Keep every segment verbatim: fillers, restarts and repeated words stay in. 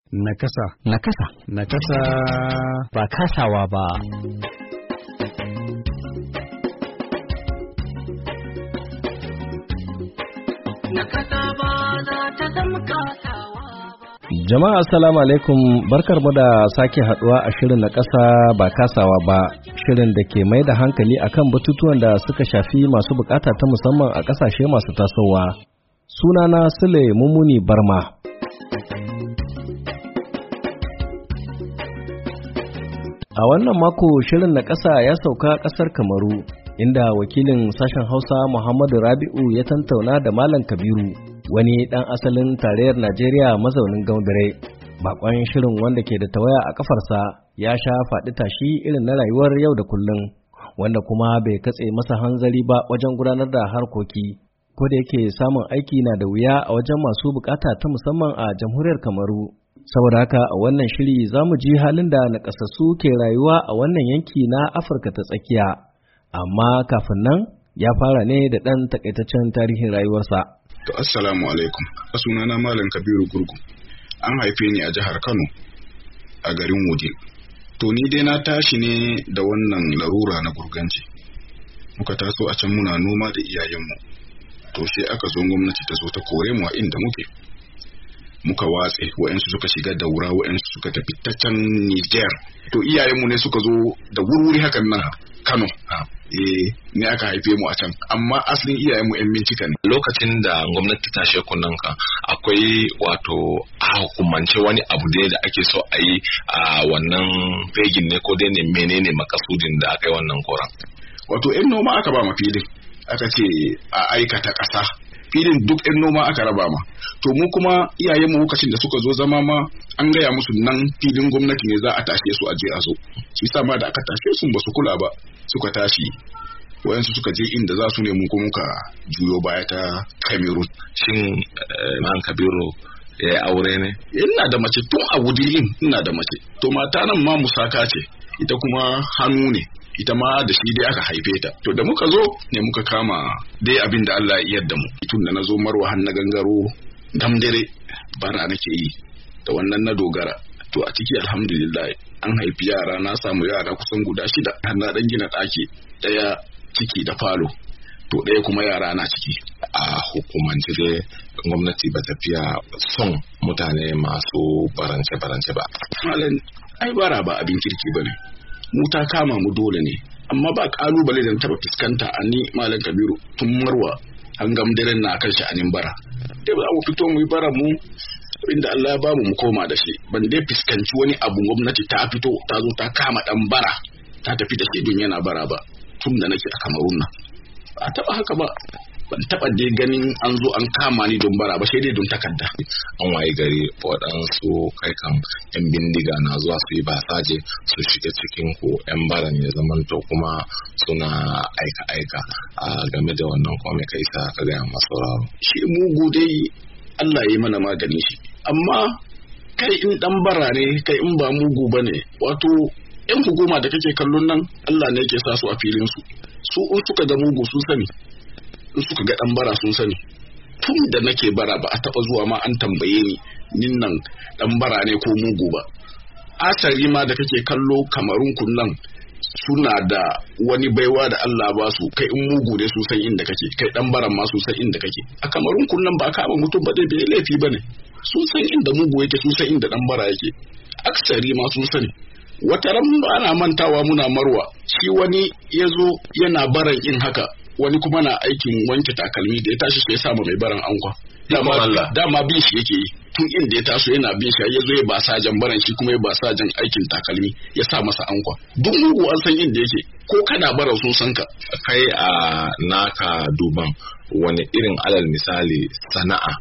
Nakasa. Nakasa. Nakasa. Ba kasawa ba. Nakasa ba za ta zama kasawa ba. Jama'a assalamu alaikum, barkarmu da sake haduwa a shirin na ƙasa ba kasawa ba, shirin da ke mai da hankali akan batutuwan da suka shafi masu bukata ta musamman a ƙasashe masu tasowa. Sunana Sule Mumuni Barma. A wannan mako shirin na ƙasa ya sauka ƙasar Kamaru, inda wakilin sashen Hausa Muhammadu Rabi'u ya tantauna da Malam Kabiru, wani ɗan asalin tarayyar Najeriya mazaunin Gaundare. Bakon shirin wanda ke da tawaya a kafarsa ya sha faɗi tashi irin na rayuwar yau da kullum, wanda kuma bai katse masa hanzari ba wajen gudanar da harkoki. Ko da yake samun aiki na da wuya a wajen masu bukata ta musamman a jamhuriyar Kamaru. Saboda haka a wannan shiri za mu ji halin da nakasassu ke rayuwa a wannan yanki na Afirka ta tsakiya. Amma kafin nan ya fara ne da ɗan takaitaccen tarihin rayuwarsa. To assalamu alaikum. Sunana Malam Kabiru Gurgu. An haife ni a jihar Kano a garin Wudil. To ni dai na tashi ne da wannan larura na gurganci. Muka taso a can muna noma da iyayenmu. To sai aka zo gwamnati ta zo ta kore mu a inda muke. Muka watse, wa'yansu suka shiga Daura, wa'yansu suka tafi ta can Niger. To iyayenmu ne suka zo da wurwuri hakan nan Kano. Eh, ne aka haife mu a can, amma asalin iyayenmu yan bincika ne. Lokacin da gwamnati ta tashe kunnan ka, akwai wato a hukumance wani abu da ake so a yi a wannan fegin ne, ko dai ne menene makasudin da aka yi wannan koran? Wato yan noma aka ba ma filin, aka ce a aikata ƙasa. Filin duk yan noma aka raba ma. To mu kuma iyayenmu lokacin da suka zo zama ma an gaya musu nan filin gwamnati ne za a tashe su a je a zo. Shi sa ma da aka tashe su ba su kula ba, suka tashi. Wayansu suka je inda za su ne mu kuma muka juyo baya ta Cameroon. Shin man Kabiru ya yi aure ne? Ina da mace tun a Wudilin, ina da mace. To mata nan ma musaka ce, ita kuma hannu ne. Ita ma da shi dai aka haife ta. To da muka zo ne muka kama dai abin da Allah ya yarda mu. Tun da na zo Marwa har na gangaro Gamdare bara nake yi da wannan na dogara. To a ciki alhamdulillah an haifi yara, na samu yara kusan guda shida. Har na dan gina ɗaki ɗaya ciki da falo. To ɗaya kuma yara na ciki. A hukumance dai gwamnati ba ta fiya son mutane masu barance-barance ba. Malam ai bara ba abin kirki bane. Mu ta kama mu dole ne, amma ba kalubale da taba fuskanta a ni Malam Kabiru tun Marwa an gamdaren na kan sha'anin bara. Dai ba mu fito mu yi bara mu inda Allah ya ba mu mu koma da shi. Ban dai fuskanci wani abu gwamnati ta fito ta zo ta kama dan bara ta tafi da shi don yana bara ba tun da nake a Kamarun nan. Ba taba haka ba. Ban taba dai ganin an zo an kama ni don bara ba, sai dai don takarda. An waye gari waɗansu kai kan yan bindiga na zuwa su yi basaje su shiga cikin ku yan baran ya zamanto kuma suna aika-aika a game da wannan kome kai sa ka gaya masu sauraro. Shi mugu dai Allah ya yi mana magani shi, amma kai in dan bara ne, kai in ba mugu ba ne, wato yan hukuma da kake kallon nan Allah ne yake sa su a filin su. Su in suka ga mugu sun sani, in suka ga dan bara sun sani. Tun da nake bara ba a taba zuwa ma an tambaye ni nin nan dan bara ne ko mugu ba. Asari ma da kake kallo Kamarun kunnan suna da wani baiwa da Allah ba su, kai in mugu ne su san inda kake, kai dan baran ma su san inda kake. A Kamarun kunnan ba kama mutum ba dai bai laifi bane. Sun san inda mugu yake, sun san inda dan bara yake. Aksari ma sun sani. Wata ran ba ana mantawa muna Marwa, shi wani yazo yana baran in haka, wani kuma na aikin wanke takalmi, da ya tashi sai ya samu mai baran ankwa. Dama dama bin shi yake yi. Tun inda ya taso yana bin shi, ya zo ya ba sajan baran, shi kuma ya ba sajan aikin takalmi, ya sa masa ankwa. Duk mugu an san inda yake, ko kana bara sun san ka. Kai a naka duban wani irin alal misali sana'a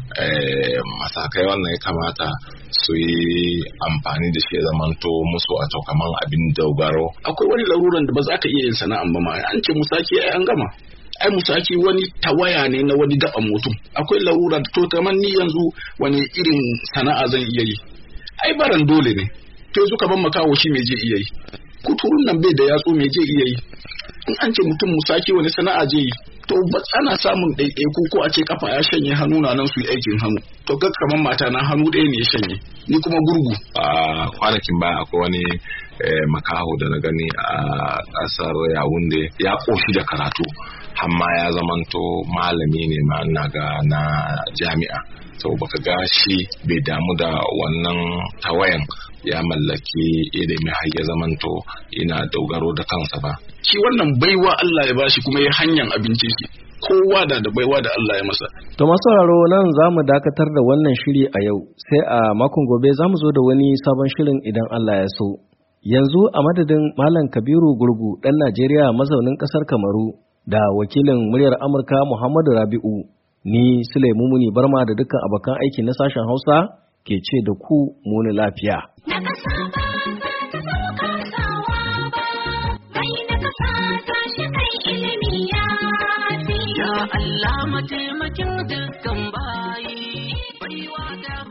eh, masakai wannan ya kamata su yi amfani da shi ya zamanto musu a kaman abin dogaro. Akwai wani laruran da ba za ka iya yin sana'an ba ma, an ce musaki ai an gama. Ai musaki wani tawaya ne na wani gaban mutum. Akwai larura da to kamar ni yanzu wani irin sana'a zan iya yi. Ai baran dole ne. To yanzu ka ban makawo shi me je iya yi. Kuturun nan bai da yatsu me je iya yi. In an ce mutum musaki wani sana'a je yi. to ba ana samun ɗaiɗaiku ko a ce kafa ya shanye hannu na nan su yi aikin hannu to ga kamar mata na hannu ɗaya ne ya shanye ni kuma gurgu. A kwanakin baya akwai wani makaho da na gani a ƙasar Yawunde ya ƙoshi da karatu amma ya zamanto malami ne ma na ga na jami'a to baka ga shi bai damu da wannan tawayan ya mallaki ilimi har ya zamanto ina dogaro da kansa ba. Shi wannan baiwa Allah ya bashi kuma ya hanyar abinci shi kowa da da baiwa da Allah ya masa. To masu sauraro nan za mu dakatar da wannan shiri a yau sai a makon gobe za mu zo da wani sabon shirin idan Allah ya so. Yanzu a madadin Malam Kabiru Gurgu ɗan Najeriya mazaunin ƙasar Kamaru da wakilin muryar Amurka Muhammadu Rabi'u, ni Sule Mumuni Barma da dukkan abokan aiki na sashen Hausa ke ce da ku muni lafiya. Na kasa ba za ta sauka sawa ba, bai na kasa ta shi kai ilimi ya fi. Ya Allah mataimakin dukkan